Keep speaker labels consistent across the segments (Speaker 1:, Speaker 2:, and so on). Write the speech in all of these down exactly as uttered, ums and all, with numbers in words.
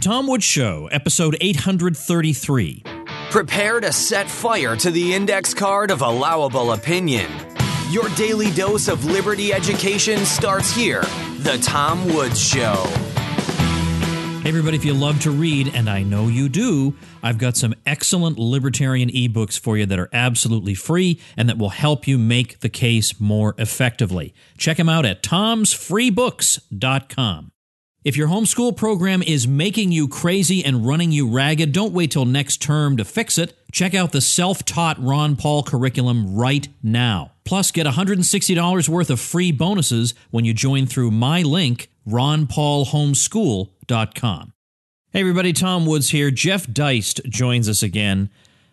Speaker 1: Tom Woods Show, episode eight hundred thirty-three.
Speaker 2: Prepare to set fire to the index card of allowable opinion. Your daily dose of liberty education starts here. The Tom Woods Show.
Speaker 1: Hey everybody, if you love to read, and I know you do, I've got some excellent libertarian ebooks for you that are absolutely free and that will help you make the case more effectively. Check them out at toms free books dot com. If your homeschool program is making you crazy and running you ragged, don't wait till next term to fix it. Check out the self-taught Ron Paul curriculum right now. Plus, get one hundred sixty dollars worth of free bonuses when you join through my link, ron paul homeschool dot com. Hey everybody, Tom Woods here. Jeff Deist joins us again.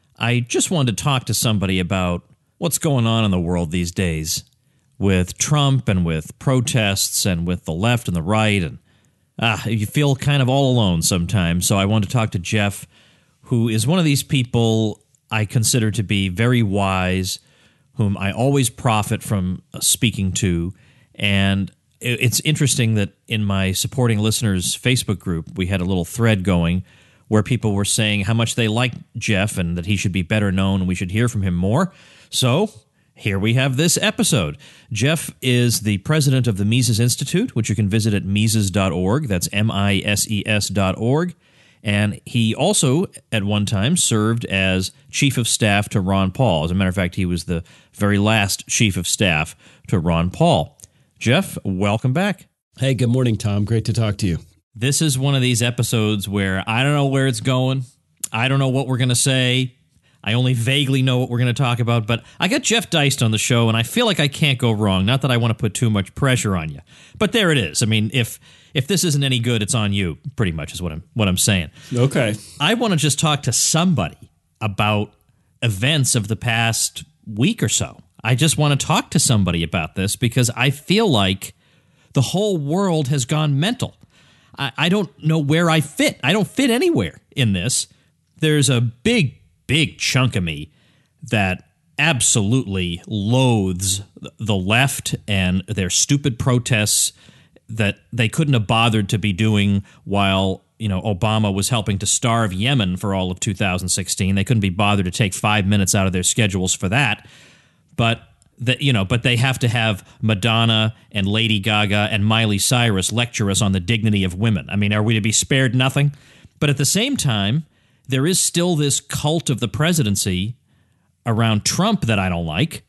Speaker 1: I just wanted to talk to somebody about what's going on in the world these days with Trump and with protests and with the left and the right, and Ah, you feel kind of all alone sometimes, so I want to talk to Jeff, who is one of these people I consider to be very wise, whom I always profit from speaking to, and it's interesting that in my supporting listeners Facebook group, we had a little thread going where people were saying how much they liked Jeff and that he should be better known and we should hear from him more. So here we have this episode. Jeff is the president of the Mises Institute, which you can visit at mises dot org. That's M I S E S dot org. And he also, at one time, served as chief of staff to Ron Paul. As a matter of fact, he was the very last chief of staff to Ron Paul. Jeff, welcome back.
Speaker 3: Hey, good morning, Tom. Great to talk to you.
Speaker 1: This is one of these episodes where I don't know where it's going. I don't know what we're going to say. I only vaguely know what we're going to talk about, but I got Jeff Deist on the show, and I feel like I can't go wrong. Not that I want to put too much pressure on you, but there it is. I mean, if if this isn't any good, it's on you, pretty much is what I'm what I'm saying.
Speaker 3: Okay.
Speaker 1: I want to just talk to somebody about events of the past week or so. I just want to talk to somebody about this because I feel like the whole world has gone mental. I, I don't know where I fit. I don't fit anywhere in this. There's a big big chunk of me that absolutely loathes the left and their stupid protests that they couldn't have bothered to be doing while, you know, Obama was helping to starve Yemen for all of two thousand sixteen. They couldn't be bothered to take five minutes out of their schedules for that. But that, you know, but they have to have Madonna and Lady Gaga and Miley Cyrus lecture us on the dignity of women. I mean, are we to be spared nothing? But at the same time, there is still this cult of the presidency around Trump that I don't like.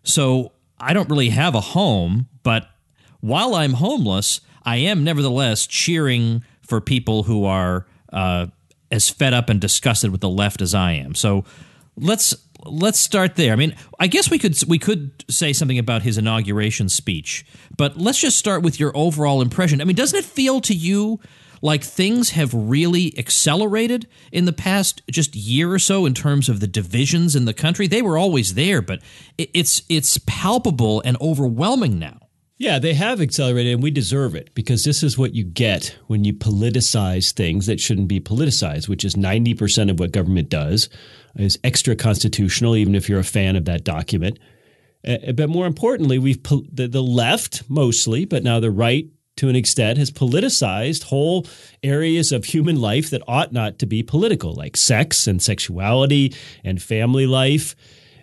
Speaker 1: So I don't really have a home, but while I'm homeless, I am nevertheless cheering for people who are uh, as fed up and disgusted with the left as I am. So let's let's start there. I mean, I guess we could we could say something about his inauguration speech, but let's just start with your overall impression. I mean, doesn't it feel to you like things have really accelerated in the past just year or so in terms of the divisions in the country? They were always there, but it's it's palpable and overwhelming now.
Speaker 3: Yeah, they have accelerated, and we deserve it because this is what you get when you politicize things that shouldn't be politicized, which is ninety percent of what government does is extra constitutional, even if you're a fan of that document. Uh, but more importantly, we've pol- the, the left mostly, but now the right to an extent, has politicized whole areas of human life that ought not to be political, like sex and sexuality and family life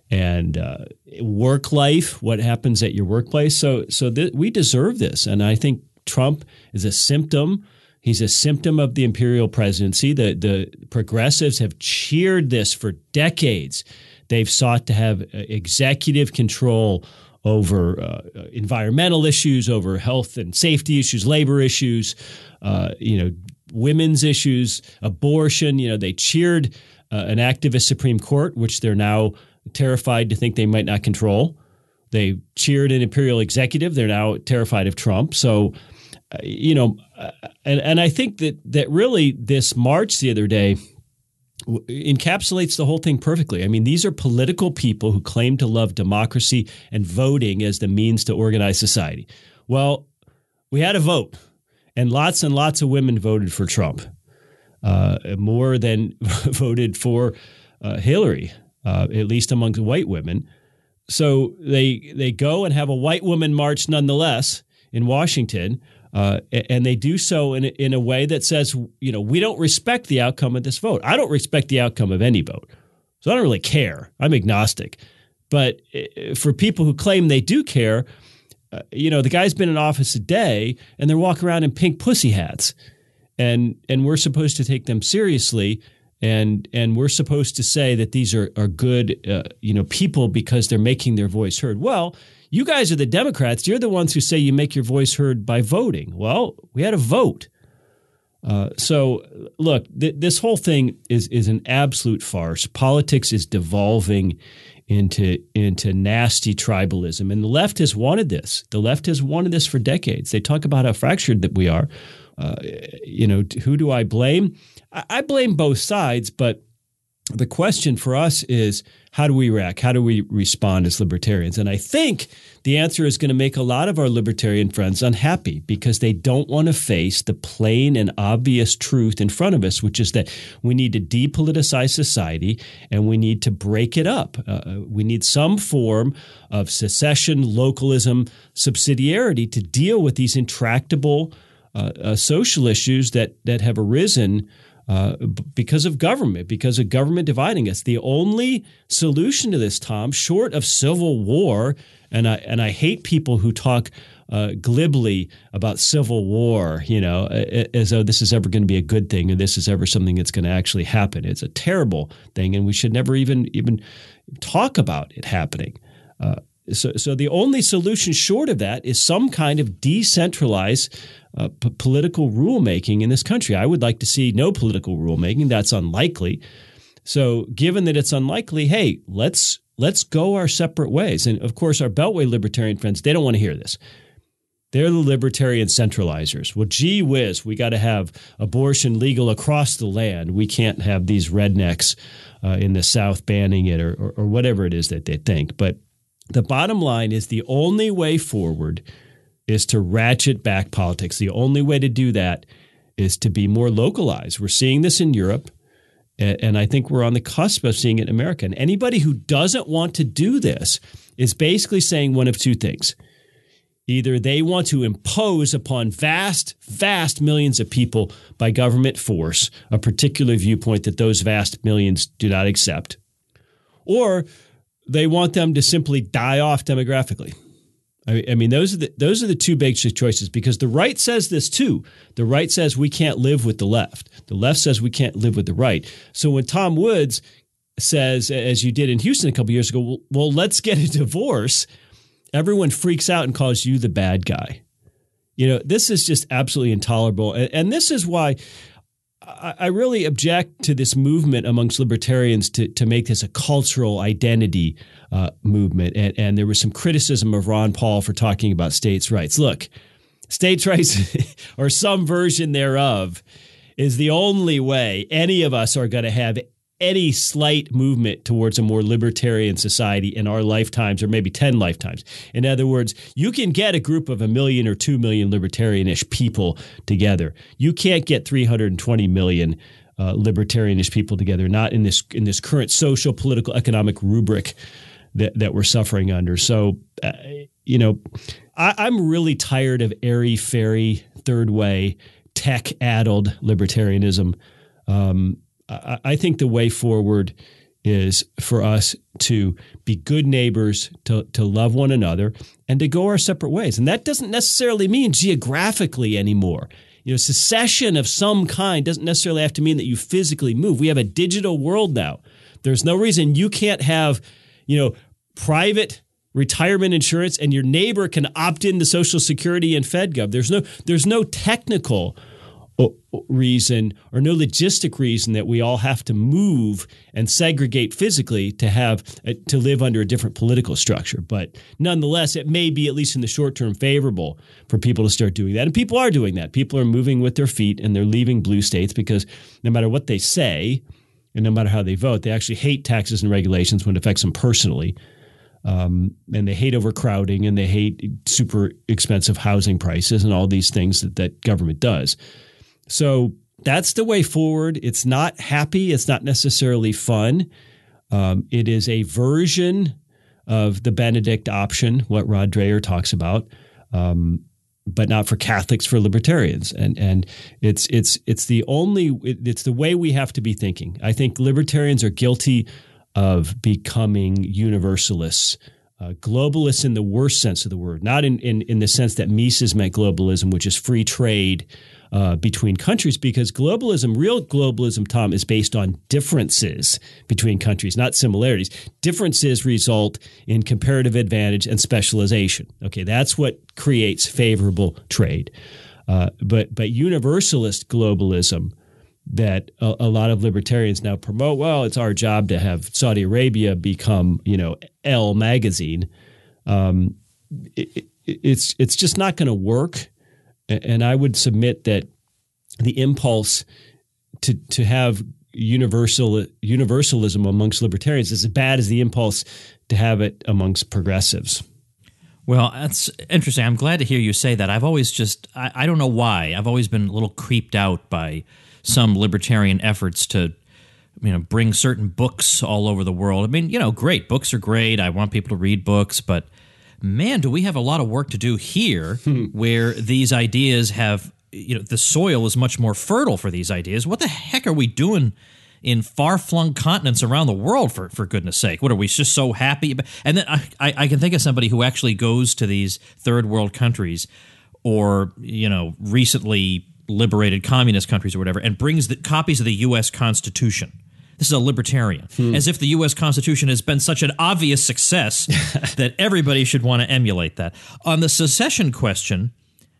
Speaker 3: and uh, work life, what happens at your workplace. So so th- we deserve this. And I think Trump is a symptom. He's a symptom of the imperial presidency. The, the progressives have cheered this for decades. They've sought to have executive control over uh, environmental issues, over health and safety issues, labor issues, uh, you know, women's issues, abortion. You know, they cheered uh, an activist Supreme Court, which they're now terrified to think they might not control. They cheered an imperial executive. They're now terrified of Trump. So, uh, you know, uh, and, and I think that that really this march the other day encapsulates the whole thing perfectly. I mean, these are political people who claim to love democracy and voting as the means to organize society. Well, we had a vote, and lots and lots of women voted for Trump, uh, more than voted for uh, Hillary, uh, at least among white women. So they they go and have a white woman march nonetheless in Washington Uh, and they do so in, in a way that says, you know, we don't respect the outcome of this vote. I don't respect the outcome of any vote. So I don't really care. I'm agnostic. But for people who claim they do care, uh, you know, the guy's been in office a day and they're walking around in pink pussy hats. And and we're supposed to take them seriously. And and we're supposed to say that these are, are good, uh, you know, people because they're making their voice heard. Well, you guys are the Democrats. You're the ones who say you make your voice heard by voting. Well, we had a vote. Uh, so, look, th- this whole thing is is an absolute farce. Politics is devolving into into nasty tribalism. And the left has wanted this. The left has wanted this for decades. They talk about how fractured that we are. Uh, you know, who do I blame? I, I blame both sides, but the question for us is, how do we react? How do we respond as libertarians? And I think the answer is going to make a lot of our libertarian friends unhappy because they don't want to face the plain and obvious truth in front of us, which is that we need to depoliticize society and we need to break it up. Uh, we need some form of secession, localism, subsidiarity to deal with these intractable uh, uh, social issues that that have arisen Uh, because of government, because of government dividing us. The only solution to this, Tom, short of civil war, and I and I hate people who talk uh, glibly about civil war, you know, as though this is ever going to be a good thing or this is ever something that's going to actually happen. It's a terrible thing, and we should never even even talk about it happening. Uh, so, so the only solution short of that is some kind of decentralized Uh, p- political rulemaking in this country. I would like to see no political rulemaking. That's unlikely. So given that it's unlikely, hey, let's let's go our separate ways. And of course, our Beltway libertarian friends, they don't want to hear this. They're the libertarian centralizers. Well, gee whiz, we got to have abortion legal across the land. We can't have these rednecks uh, in the South banning it or, or, or whatever it is that they think. But the bottom line is the only way forward is to ratchet back politics. The only way to do that is to be more localized. We're seeing this in Europe, and I think we're on the cusp of seeing it in America. And anybody who doesn't want to do this is basically saying one of two things. Either they want to impose upon vast, vast millions of people by government force a particular viewpoint that those vast millions do not accept, or they want them to simply die off demographically. I mean, those are the those are the two big choices, because the right says this too. The right says we can't live with the left. The left says we can't live with the right. So when Tom Woods says, as you did in Houston a couple of years ago, well, well, let's get a divorce, everyone freaks out and calls you the bad guy. You know, this is just absolutely intolerable. And, and this is why I, I really object to this movement amongst libertarians to, to make this a cultural identity Uh, movement. And, and there was some criticism of Ron Paul for talking about states' rights. Look, states' rights or some version thereof is the only way any of us are going to have any slight movement towards a more libertarian society in our lifetimes, or maybe ten lifetimes. In other words, you can get a group of a million or two million libertarianish people together. You can't get three hundred twenty million uh, libertarianish people together, not in this in this current social, political, economic rubric that, that we're suffering under. So, uh, you know, I, I'm really tired of airy-fairy, third-way, tech-addled libertarianism. Um, I, I think the way forward is for us to be good neighbors, to, to love one another, and to go our separate ways. And that doesn't necessarily mean geographically anymore. You know, secession of some kind doesn't necessarily have to mean that you physically move. We have a digital world now. There's no reason you can't have, you know, private retirement insurance and your neighbor can opt into Social Security and FedGov. There's no there's no technical reason or no logistic reason that we all have to move and segregate physically to have to live under a different political structure. But nonetheless, it may be, at least in the short term, favorable for people to start doing that. And people are doing that. People are moving with their feet and they're leaving blue states because no matter what they say and no matter how they vote, they actually hate taxes and regulations when it affects them personally. Um, and they hate overcrowding and they hate super expensive housing prices and all these things that, that government does. So that's the way forward. It's not happy. It's not necessarily fun. Um, it is a version of the Benedict option, what Rod Dreher talks about. Um, but not for Catholics, for libertarians. And and it's it's it's the only it's the way we have to be thinking. I think libertarians are guilty of becoming universalists, uh, globalists in the worst sense of the word, not in, in, in the sense that Mises meant globalism, which is free trade uh, between countries, because globalism, real globalism, Tom, is based on differences between countries, not similarities. Differences result in comparative advantage and specialization. Okay, that's what creates favorable trade. Uh, but but universalist globalism that a, a lot of libertarians now promote, well, it's our job to have Saudi Arabia become, you know, Elle magazine. Um, it, it, it's it's just not going to work. And I would submit that the impulse to to have universal universalism amongst libertarians is as bad as the impulse to have it amongst progressives.
Speaker 1: Well, that's interesting. I'm glad to hear you say that. I've always just I, I don't know why. I've always been a little creeped out by some libertarian efforts to, you know, bring certain books all over the world. I mean, you know, great. Books are great. I want people to read books, but man, do we have a lot of work to do here where these ideas have, you know, the soil is much more fertile for these ideas. What the heck are we doing in far-flung continents around the world, for, for goodness sake? What, are we just so happy? And then I, I can think of somebody who actually goes to these third world countries or, you know, recently liberated communist countries or whatever and brings the copies of the U S Constitution. This is a libertarian, hmm. as if the U S Constitution has been such an obvious success that everybody should want to emulate that. On the secession question,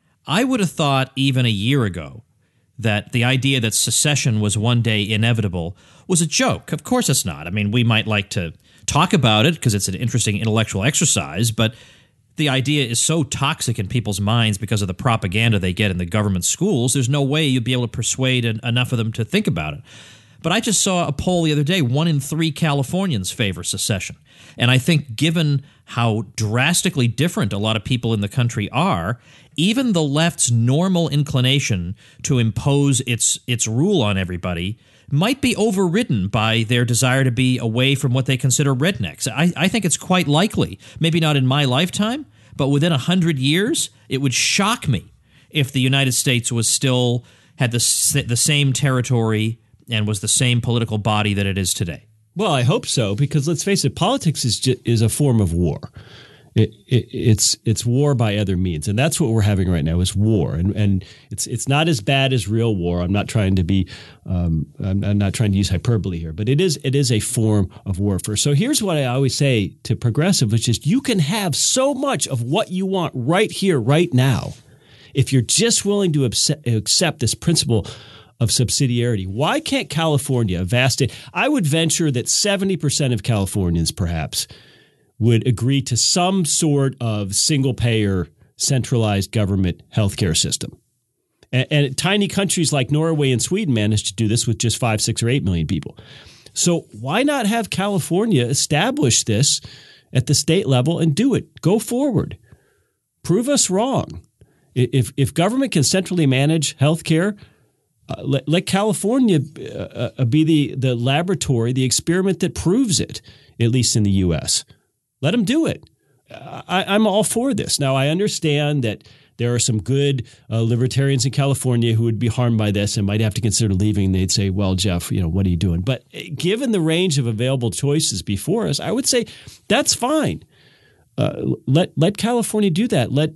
Speaker 1: I would have thought even a year ago that the idea that secession was one day inevitable was a joke. Of course it's not. I mean, we might like to talk about it because it's an interesting intellectual exercise, but the idea is so toxic in people's minds because of the propaganda they get in the government schools, there's no way you'd be able to persuade enough of them to think about it. But I just saw a poll the other day, one in three Californians favor secession. And I think given how drastically different a lot of people in the country are, even the left's normal inclination to impose its its rule on everybody might be overridden by their desire to be away from what they consider rednecks. I, I think it's quite likely, maybe not in my lifetime, but within a hundred years, it would shock me if the United States was still had the the same territory and was the same political body that it is today.
Speaker 3: Well, I hope so, because let's face it, politics is just, is a form of war. It, it, it's it's war by other means, and that's what we're having right now is war, and and it's it's not as bad as real war. I'm not trying to be, um, I'm, I'm not trying to use hyperbole here, but it is it is a form of warfare. So here's what I always say to progressive, which is you can have so much of what you want right here, right now, if you're just willing to accept this principle of subsidiarity. Why can't California, a vast state, I would venture that seventy percent of Californians perhaps would agree to some sort of single-payer, centralized government healthcare system. And, and tiny countries like Norway and Sweden managed to do this with just five, six, or eight million people. So why not have California establish this at the state level and do it? Go forward. Prove us wrong. If if government can centrally manage healthcare, uh, let, let California uh, be the, the laboratory, the experiment that proves it, at least in the U S Let them do it. I, I'm all for this. Now, I understand that there are some good uh, libertarians in California who would be harmed by this and might have to consider leaving. They'd say, well, Jeff, you know, what are you doing? But given the range of available choices before us, I would say that's fine. Uh, let let California do that. Let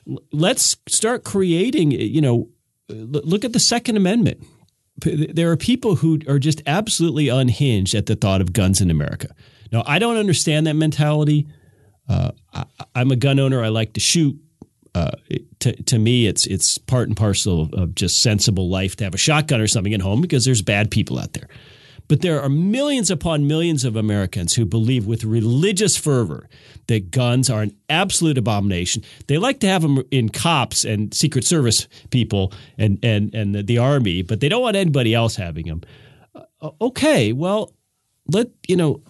Speaker 3: let's start creating. You know, look at the Second Amendment. There are people who are just absolutely unhinged at the thought of guns in America. Now, I don't understand that mentality. Uh, I, I'm a gun owner. I like to shoot. Uh, to, to me, it's it's part and parcel of, of just sensible life to have a shotgun or something at home because there's bad people out there. But there are millions upon millions of Americans who believe with religious fervor that guns are an absolute abomination. They like to have them in cops and Secret Service people and and and the, the Army, but they don't want anybody else having them. Uh, okay, well, let you know.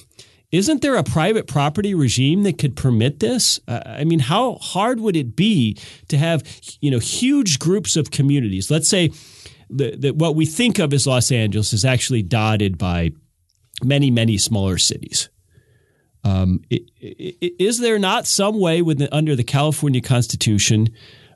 Speaker 3: Isn't there a private property regime that could permit this? Uh, I mean, how hard would it be to have, you know, huge groups of communities? Let's say that, that what we think of as Los Angeles is actually dotted by many, many smaller cities. Um, it, it, is there not some way within, under the California Constitution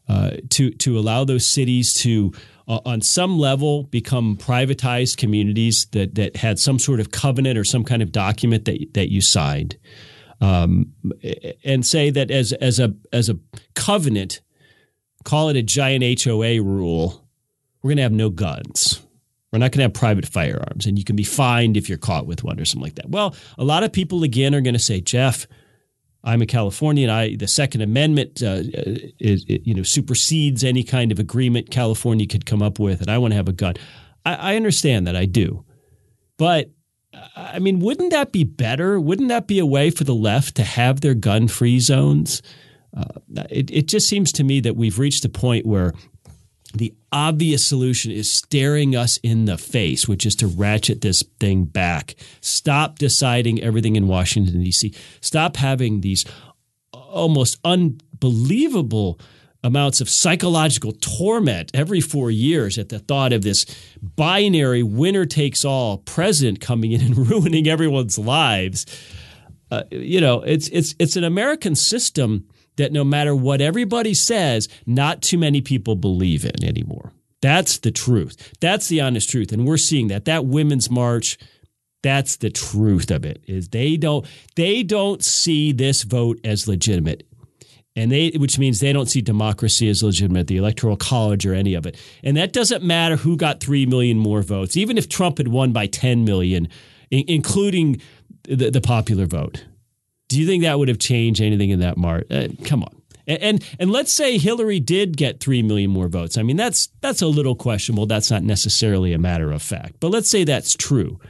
Speaker 3: uh, to to allow those cities to, uh, on some level, become privatized communities that that had some sort of covenant or some kind of document that that you signed, um, and say that as as a as a covenant, call it a giant H O A rule, we're going to have no guns. We're not going to have private firearms, and you can be fined if you're caught with one or something like that. Well, a lot of people, again, are going to say, Jeff, I'm a Californian. I the Second Amendment uh, is, you know, supersedes any kind of agreement California could come up with, and I want to have a gun. I, I understand that. I do. But, I mean, wouldn't that be better? Wouldn't that be a way for the left to have their gun-free zones? Uh, it, it just seems to me that we've reached a point where the obvious solution is staring us in the face, which is to ratchet this thing back. Stop deciding everything in Washington, D C. Stop having these almost unbelievable amounts of psychological torment every four years at the thought of this binary winner-takes-all president coming in and ruining everyone's lives. Uh, you know, it's it's it's an American system that no matter what everybody says, not too many people believe in anymore. That's the truth. That's the honest truth. And we're seeing that. That Women's March, that's the truth of it, is they don't they don't see this vote as legitimate. And they which means they don't see democracy as legitimate, the Electoral College or any of it. And that doesn't matter who got three million more votes, even if Trump had won by ten million, in- including the, the popular vote. Do you think that would have changed anything in that march? Uh, come on. And, and and let's say Hillary did get three million more votes. I mean, that's that's a little questionable. That's not necessarily a matter of fact. But let's say that's true.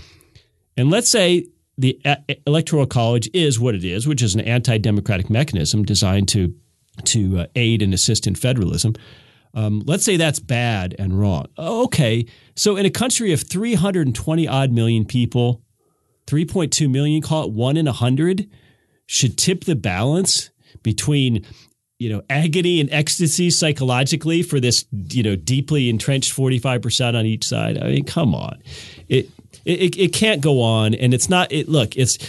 Speaker 3: And let's say the Electoral College is what it is, which is an anti-democratic mechanism designed to, to uh, aid and assist in federalism. Um, let's say that's bad and wrong. Okay. So in a country of three hundred twenty odd million people, three point two million, call it one in a hundred, should tip the balance between, you know, agony and ecstasy psychologically for this, you know, deeply entrenched forty-five percent on each side. I mean, come on. It it it can't go on. And it's not it. Look, it's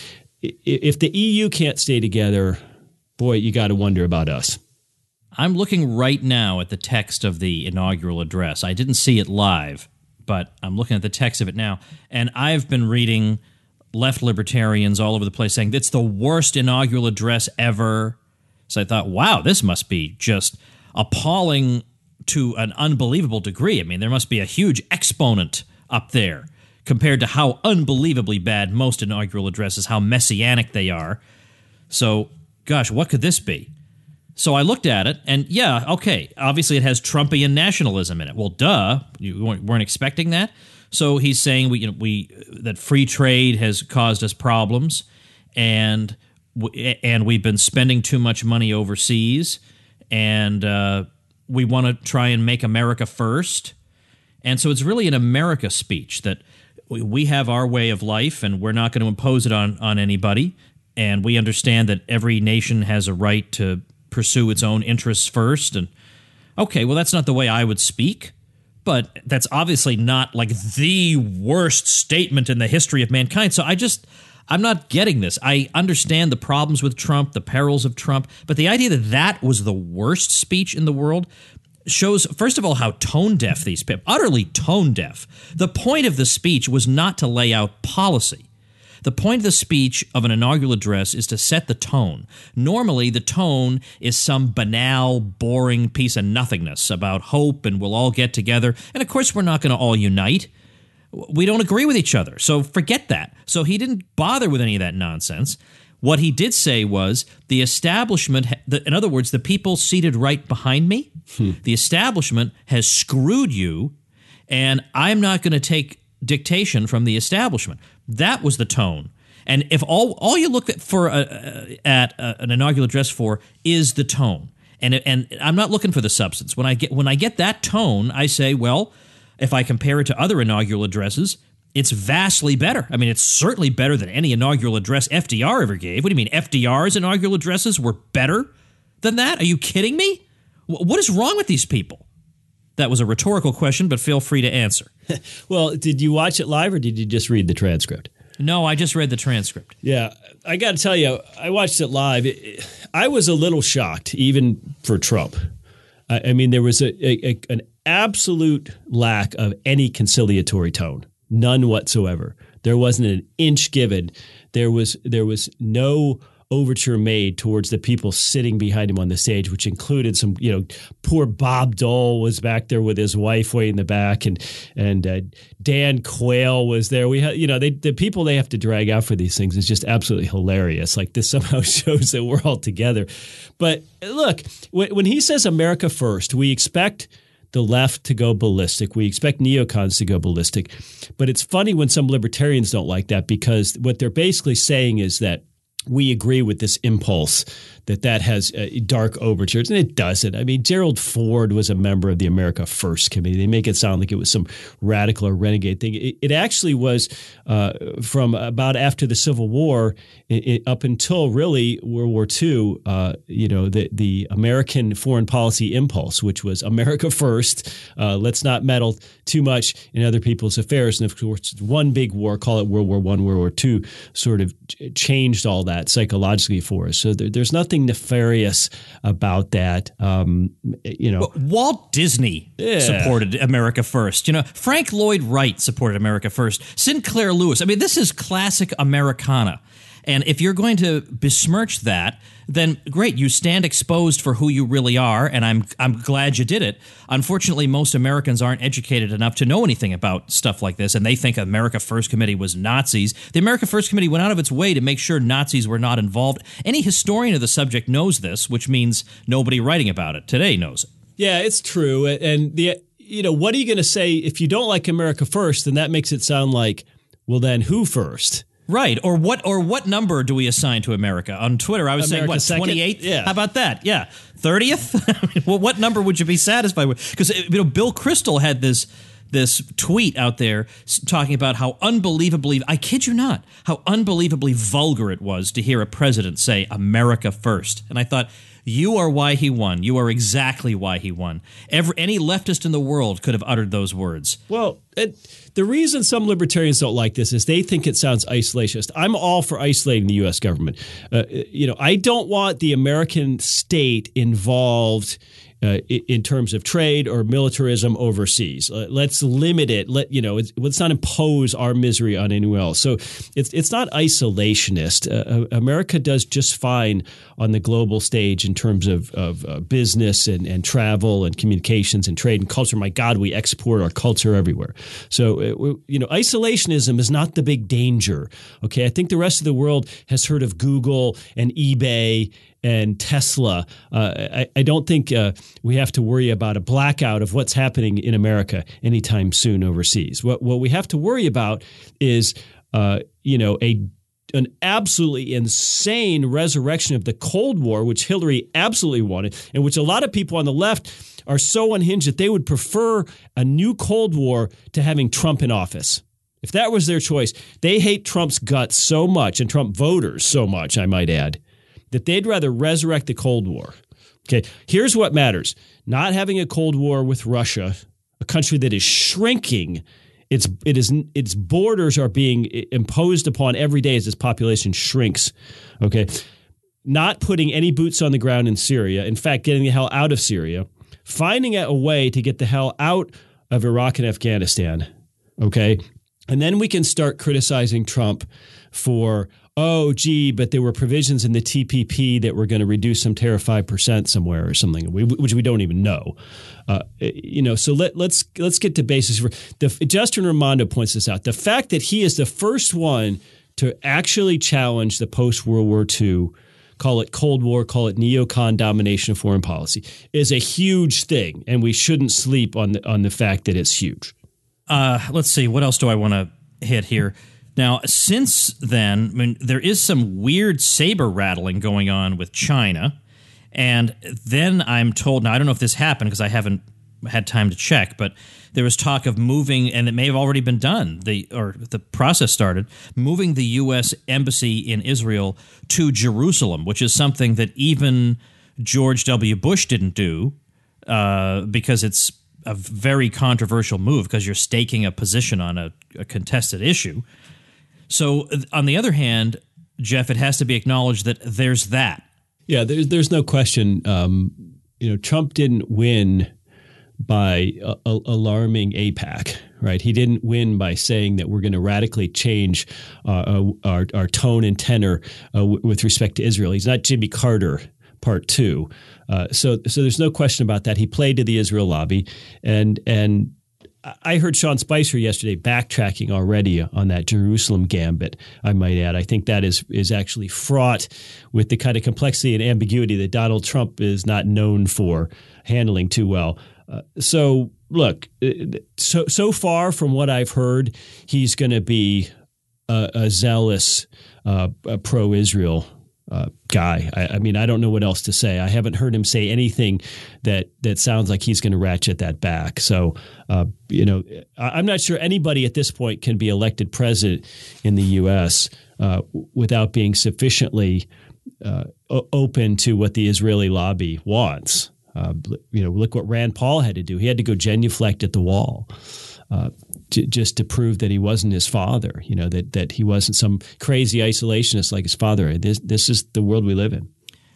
Speaker 3: if the E U can't stay together, boy, you got to wonder about us.
Speaker 1: I'm looking right now at the text of the inaugural address. I didn't see it live, but I'm looking at the text of it now. And I've been reading left libertarians all over the place saying it's the worst inaugural address ever. So I thought, wow, this must be just appalling to an unbelievable degree. I mean, there must be a huge exponent up there compared to how unbelievably bad most inaugural addresses, how messianic they are. So, gosh, what could this be? So I looked at it, and yeah, okay, obviously it has Trumpian nationalism in it. Well, duh, you weren't expecting that? So he's saying we, you know, we that free trade has caused us problems, and and we've been spending too much money overseas, and uh, we want to try and make America first. And so it's really an America speech that we have our way of life, and we're not going to impose it on on anybody. And we understand that every nation has a right to pursue its own interests first. And okay, well, that's not the way I would speak. But that's obviously not like the worst statement in the history of mankind. So I just, I'm not getting this. I understand the problems with Trump, the perils of Trump, but the idea that that was the worst speech in the world shows, first of all, how tone deaf these people, utterly tone deaf. The point of the speech was not to lay out policy. The point of the speech of an inaugural address is to set the tone. Normally, the tone is some banal, boring piece of nothingness about hope and we'll all get together. And, of course, we're not going to all unite. We don't agree with each other, so forget that. So he didn't bother with any of that nonsense. What he did say was the establishment, in other words, the people seated right behind me, hmm. the establishment has screwed you, and I'm not going to take dictation from the establishment. That was the tone. And if all all you look at for a, at a, an inaugural address for is the tone, and and I'm not looking for the substance. When I get when I get that tone, I say, well, if I compare it to other inaugural addresses, it's vastly better. I mean, it's certainly better than any inaugural address F D R ever gave. What do you mean, F D R's inaugural addresses were better than that? Are you kidding me? What is wrong with these people? That was a rhetorical question, but feel free to answer.
Speaker 3: Well, did you watch it live or did you just read the transcript?
Speaker 1: No, I just read the transcript.
Speaker 3: Yeah, I got to tell you, I watched it live. It, I was a little shocked, even for Trump. I, I mean, there was a, a, an absolute lack of any conciliatory tone, none whatsoever. There wasn't an inch given. There was there was no overture made towards the people sitting behind him on the stage, which included some, you know, poor Bob Dole was back there with his wife way in the back, and and uh, Dan Quayle was there. We had, you know, they, the people they have to drag out for these things is just absolutely hilarious. Like, this somehow shows that we're all together. But look, when, when he says America first, we expect the left to go ballistic. We expect neocons to go ballistic. But it's funny when some libertarians don't like that, because what they're basically saying is that we agree with this impulse that that has uh, dark overtures, and it doesn't. I mean, Gerald Ford was a member of the America First Committee. They make it sound like it was some radical or renegade thing. It, it actually was uh, from about after the Civil War it, it, up until really World War Two, uh, you know, the, the American foreign policy impulse, which was America first. Uh, let's not meddle too much in other people's affairs. And of course, one big war, call it World War One, World War Two, sort of changed all that psychologically for us. So there, there's nothing nefarious about that. Um, you know,
Speaker 1: but Walt Disney yeah. supported America First. You know, Frank Lloyd Wright supported America First. Sinclair Lewis. I mean, this is classic Americana. And if you're going to besmirch that, then great, you stand exposed for who you really are, and I'm I'm glad you did it. Unfortunately, most Americans aren't educated enough to know anything about stuff like this, and they think America First Committee was Nazis. The America First Committee went out of its way to make sure Nazis were not involved. Any historian of the subject knows this, which means nobody writing about it today knows it.
Speaker 3: Yeah, it's true. And the you know, what are you going to say if you don't like America First? Then that makes it sound like, well, then who first?
Speaker 1: Right. Or what or what number do we assign to America? On Twitter, I was
Speaker 3: America
Speaker 1: saying, what, twenty-eighth?
Speaker 3: Yeah.
Speaker 1: How about that? Yeah. thirtieth? Well, what number would you be satisfied with? Because, you know, Bill Kristol had this this tweet out there talking about how unbelievably, I kid you not, how unbelievably vulgar it was to hear a president say America first. And I thought, you are why he won. You are exactly why he won. Every, any leftist in the world could have uttered those words.
Speaker 3: Well, it, the reason some libertarians don't like this is they think it sounds isolationist. I'm all for isolating the U S government. Uh, you know, I don't want the American state involved Uh, in terms of trade or militarism overseas. Uh, let's limit it. Let you know. It's, let's not impose our misery on anyone else. So it's it's not isolationist. Uh, America does just fine on the global stage in terms of of uh, business and, and travel and communications and trade and culture. My God, we export our culture everywhere. So uh, you know, isolationism is not the big danger. Okay, I think the rest of the world has heard of Google and eBay and Tesla. Uh, I, I don't think uh, we have to worry about a blackout of what's happening in America anytime soon overseas. What what we have to worry about is, uh, you know, a an absolutely insane resurrection of the Cold War, which Hillary absolutely wanted, and which a lot of people on the left are so unhinged that they would prefer a new Cold War to having Trump in office. If that was their choice, they hate Trump's guts so much, and Trump voters so much, I might add, that they'd rather resurrect the Cold War. Okay, here's what matters. Not having a Cold War with Russia, a country that is shrinking. Its it is its borders are being imposed upon every day as its population shrinks. Okay, not putting any boots on the ground in Syria. In fact, getting the hell out of Syria. Finding a way to get the hell out of Iraq and Afghanistan. Okay, and then we can start criticizing Trump for, oh, gee, but there were provisions in the T P P that were going to reduce some tariff five percent somewhere or something, which we don't even know. Uh, you know, so let, let's let's get to basis. For the, Justin Raimondo points this out. The fact that he is the first one to actually challenge the post-World War Two, call it Cold War, call it neocon domination of foreign policy, is a huge thing, and we shouldn't sleep on the, on the fact that it's huge.
Speaker 1: Uh, let's see. What else do I want to hit here? Now, since then, I mean, there is some weird saber rattling going on with China. And then I'm told, now I don't know if this happened because I haven't had time to check, but there was talk of moving, and it may have already been done, the or the process started, moving the U S embassy in Israel to Jerusalem, which is something that even George W. Bush didn't do uh, because it's a very controversial move because you're staking a position on a, a contested issue. So, on the other hand, Jeff, it has to be acknowledged that there's that.
Speaker 3: Yeah, there's there's no question. Um, you know, Trump didn't win by uh, alarming AIPAC, right? He didn't win by saying that we're going to radically change uh, our, our tone and tenor uh, w- with respect to Israel. He's not Jimmy Carter part two. Uh, so so there's no question about that. He played to the Israel lobby. And and I heard Sean Spicer yesterday backtracking already on that Jerusalem gambit, I might add. I think that is is actually fraught with the kind of complexity and ambiguity that Donald Trump is not known for handling too well. Uh, so, look, so so far from what I've heard, he's going to be a, a zealous uh, a pro-Israel uh, guy. I, I mean, I don't know what else to say. I haven't heard him say anything that that sounds like he's going to ratchet that back. So, uh, you know, I'm not sure anybody at this point can be elected president in the U S uh, without being sufficiently uh, open to what the Israeli lobby wants. Uh, you know, look what Rand Paul had to do. He had to go genuflect at the wall uh, to, just to prove that he wasn't his father, you know, that that he wasn't some crazy isolationist like his father. This this is the world we live in.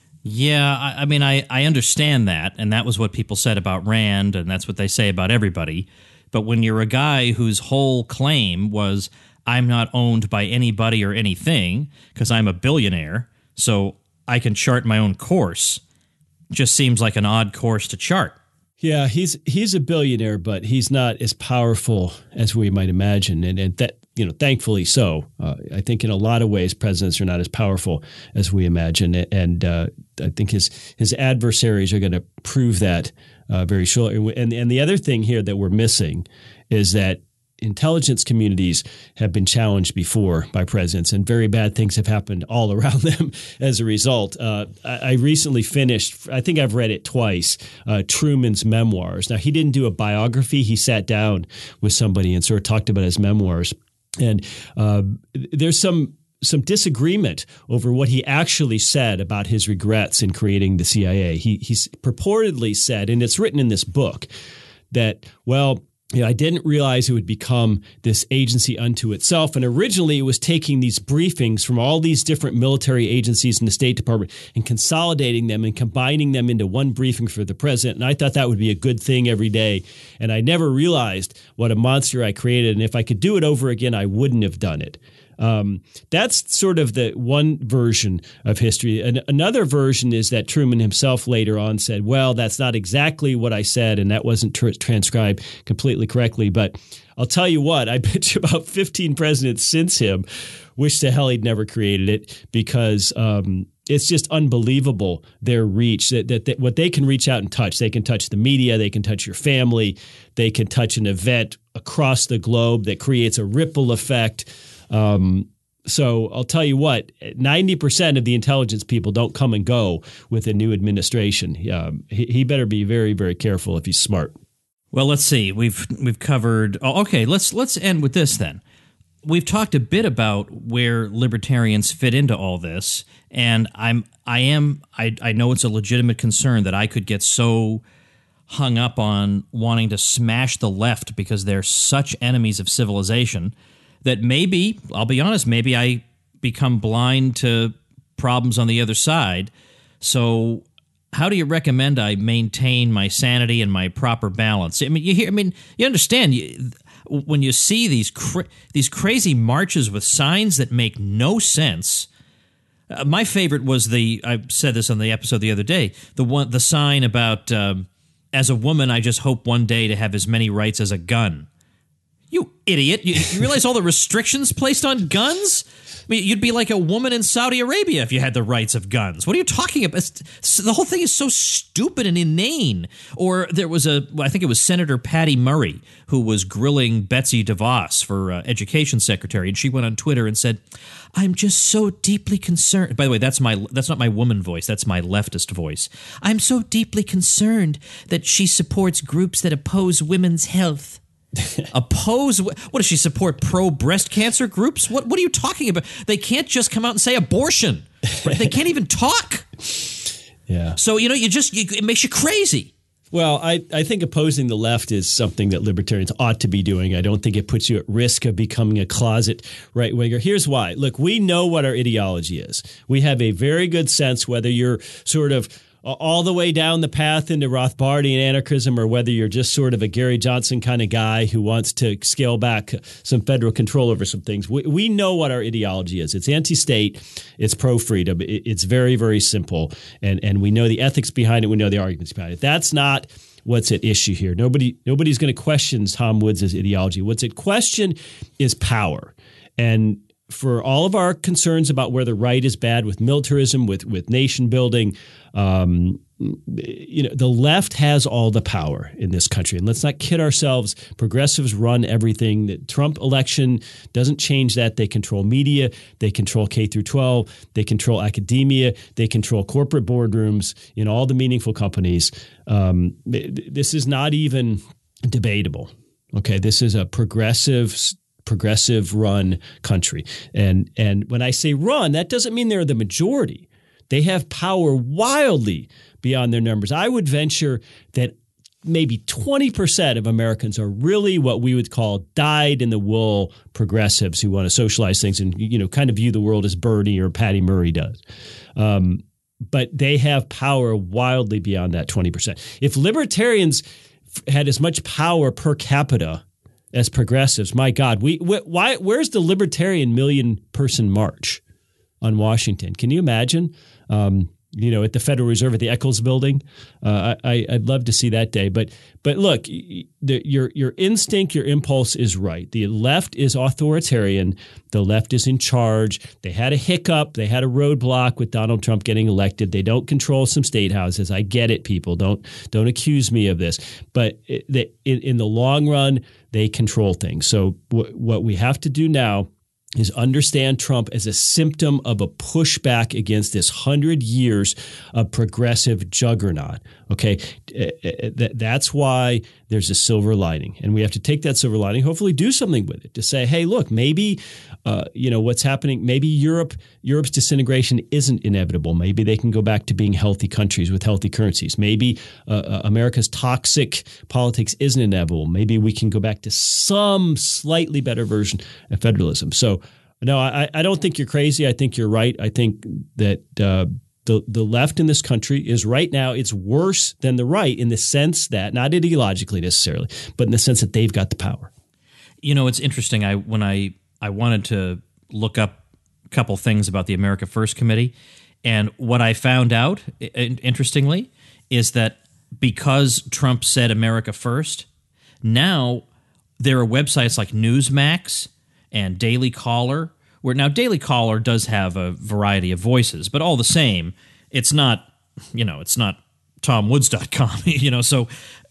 Speaker 1: Yeah, I, I mean, I, I understand that, and that was what people said about Rand, and that's what they say about everybody. But when you're a guy whose whole claim was, I'm not owned by anybody or anything because I'm a billionaire, so I can chart my own course, just seems like an odd course to chart.
Speaker 3: Yeah, he's he's a billionaire, but he's not as powerful as we might imagine, and, and that you know, thankfully so. Uh, I think in a lot of ways, presidents are not as powerful as we imagine, and uh, I think his his adversaries are going to prove that uh, very shortly. And and the other thing here that we're missing is that intelligence communities have been challenged before by presidents, and very bad things have happened all around them as a result. Uh, I, I recently finished, I think I've read it twice, uh, Truman's memoirs. Now, he didn't do a biography. He sat down with somebody and sort of talked about his memoirs. And uh, there's some some disagreement over what he actually said about his regrets in creating the C I A. He he's purportedly said, and it's written in this book, that, well, You know, I didn't realize it would become this agency unto itself. And originally it was taking these briefings from all these different military agencies in the State Department and consolidating them and combining them into one briefing for the president. And I thought that would be a good thing every day. And I never realized what a monster I created. And if I could do it over again, I wouldn't have done it. Um, that's sort of the one version of history. And another version is that Truman himself later on said, well, that's not exactly what I said, and that wasn't tr- transcribed completely correctly. But I'll tell you what, I bet you about fifteen presidents since him wish to hell he'd never created it, because um, it's just unbelievable, their reach, that, that, that what they can reach out and touch. They can touch the media, they can touch your family, they can touch an event across the globe that creates a ripple effect. Um, so I'll tell you what, ninety percent of the intelligence people don't come and go with a new administration. Um, he, he better be very, very careful if he's smart.
Speaker 1: Well, let's see. We've we've covered. Oh, okay, let's let's end with this then. We've talked a bit about where libertarians fit into all this, and I'm I am I I know it's a legitimate concern that I could get so hung up on wanting to smash the left because they're such enemies of civilization that maybe, I'll be honest, maybe I become blind to problems on the other side. So how do you recommend I maintain my sanity and my proper balance? I mean, you hear, I mean, you understand you, when you see these cra- these crazy marches with signs that make no sense. Uh, my favorite was the, I said this on the episode the other day, the one, the sign about, um, as a woman, I just hope one day to have as many rights as a gun. You idiot. You, you realize all the restrictions placed on guns? I mean, you'd be like a woman in Saudi Arabia if you had the rights of guns. What are you talking about? It's, the whole thing is so stupid and inane. Or there was a, I think it was Senator Patty Murray, who was grilling Betsy DeVos for uh, education secretary, and she went on Twitter and said, I'm just so deeply concerned. By the way, that's my that's not my woman voice. That's my leftist voice. I'm so deeply concerned that she supports groups that oppose women's health. Oppose? What does she support? Pro breast cancer groups? What What are you talking about? They can't just come out and say abortion. Right? They can't even talk.
Speaker 3: Yeah.
Speaker 1: So you know, you just you, it makes you crazy.
Speaker 3: Well, I, I think opposing the left is something that libertarians ought to be doing. I don't think it puts you at risk of becoming a closet right-winger. Here's why. Look, we know what our ideology is. We have a very good sense whether you're sort of all the way down the path into Rothbardian anarchism, or whether you're just sort of a Gary Johnson kind of guy who wants to scale back some federal control over some things, we, we know what our ideology is. It's anti-state. It's pro-freedom. It, it's very, very simple. And, and we know the ethics behind it. We know the arguments behind it. That's not what's at issue here. Nobody, nobody's going to question Tom Woods' ideology. What's at question is power. And for all of our concerns about where the right is bad with militarism, with with nation building, um, you know, the left has all the power in this country. And let's not kid ourselves. Progressives run everything. The Trump election doesn't change that. They control media. They control K through twelve. They control academia. They control corporate boardrooms in all the meaningful companies. Um, this is not even debatable. Okay, this is a progressive progressive run country. And and when I say run, that doesn't mean they're the majority. They have power wildly beyond their numbers. I would venture that maybe twenty percent of Americans are really what we would call dyed-in-the-wool progressives who want to socialize things and, you know, kind of view the world as Bernie or Patty Murray does. Um, but they have power wildly beyond that twenty percent. If libertarians had as much power per capita as progressives, my God, we why where's the libertarian million person march on Washington? Can you imagine? Um, you know, at the Federal Reserve at the Eccles Building, uh, I, I'd love to see that day. But but look, the, your your instinct, your impulse is right. The left is authoritarian. The left is in charge. They had a hiccup. They had a roadblock with Donald Trump getting elected. They don't control some state houses. I get it, people. Don't don't accuse me of this. But it, they, in, in the long run, they control things. So w- what we have to do now is understand Trump as a symptom of a pushback against this hundred years of progressive juggernaut. Okay, that's why there's a silver lining, and we have to take that silver lining, hopefully do something with it to say, hey, look, maybe uh, you know what's happening. Maybe Europe, Europe's disintegration isn't inevitable. Maybe they can go back to being healthy countries with healthy currencies. Maybe uh, America's toxic politics isn't inevitable. Maybe we can go back to some slightly better version of federalism. So. No, I, I don't think you're crazy. I think you're right. I think that uh, the the left in this country is right now, it's worse than the right in the sense that, not ideologically necessarily, but in the sense that they've got the power.
Speaker 1: You know, it's interesting. I when I, I wanted to look up a couple things about the America First Committee, and what I found out, interestingly, is that because Trump said America First, now there are websites like Newsmax and Daily Caller, where now Daily Caller does have a variety of voices, but all the same, it's not, you know, it's not tom woods dot com, you know, so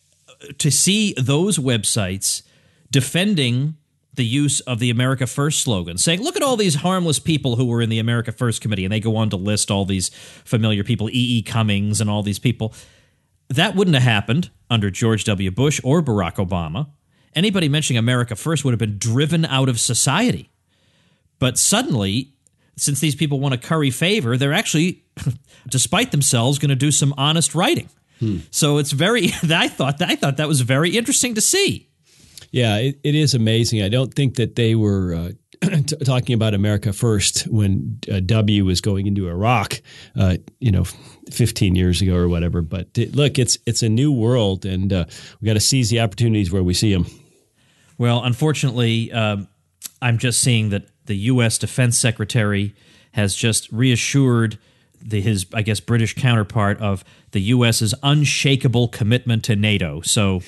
Speaker 1: to see those websites defending the use of the America First slogan, saying, look at all these harmless people who were in the America First Committee, and they go on to list all these familiar people, E E. Cummings and all these people. That wouldn't have happened under George W. Bush or Barack Obama. Anybody mentioning America First would have been driven out of society. But suddenly, since these people want to curry favor, they're actually, despite themselves, going to do some honest writing. Hmm. So it's very, I thought, I thought that was very interesting to see.
Speaker 3: Yeah, it, it is amazing. I don't think that they were uh, t- talking about America First when uh, W was going into Iraq, uh, you know, fifteen years ago or whatever. But it, look, it's it's a new world, and uh, we got to seize the opportunities where we see them.
Speaker 1: Well, unfortunately, uh, I'm just seeing that the U S Defense Secretary has just reassured the, his, I guess, British counterpart of the U S's unshakable commitment to NATO. So,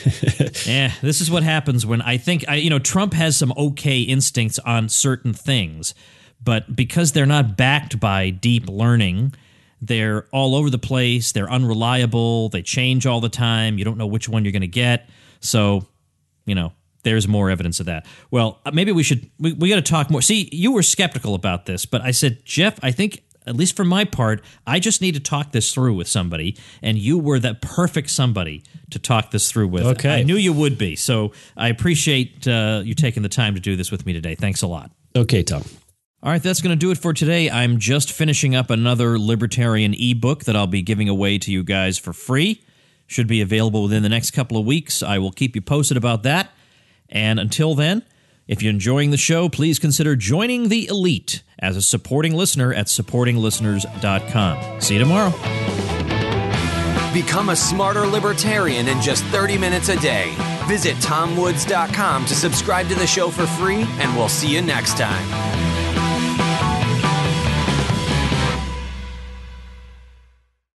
Speaker 1: yeah, this is what happens when I think, I, you know, Trump has some okay instincts on certain things, but because they're not backed by deep learning, they're all over the place, they're unreliable, they change all the time, you don't know which one you're going to get. So, you know, there's more evidence of that. Well, maybe we should, we, we got to talk more. See, you were skeptical about this, but I said, Jeff, I think, at least for my part, I just need to talk this through with somebody, and you were that perfect somebody to talk this through with.
Speaker 3: Okay.
Speaker 1: I knew you would be, so I appreciate uh, you taking the time to do this with me today. Thanks a lot.
Speaker 3: Okay, Tom.
Speaker 1: All right, that's going to do it for today. I'm just finishing up another libertarian ebook that I'll be giving away to you guys for free. Should be available within the next couple of weeks. I will keep you posted about that. And until then, if you're enjoying the show, please consider joining the elite as a supporting listener at supporting listeners dot com. See you tomorrow.
Speaker 2: Become a smarter libertarian in just thirty minutes a day. Visit tom woods dot com to subscribe to the show for free, and we'll see you next time.